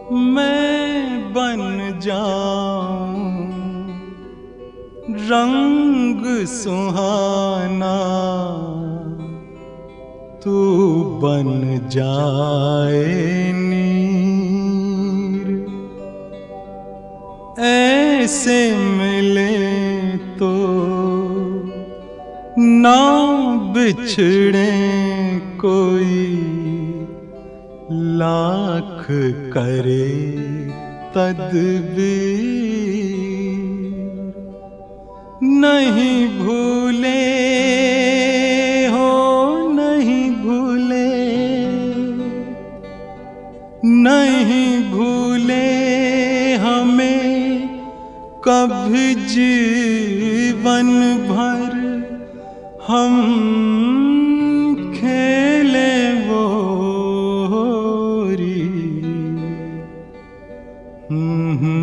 मैं बन जाऊं रंग सुहाना, तू बन जाए नीर। ऐसे मिले तो ना बिछड़े कोई, लाख करे तदबीर। नहीं भूले हो, नहीं भूले, नहीं भूले हमें कभी जीवन भर। हम खेले वो होरी।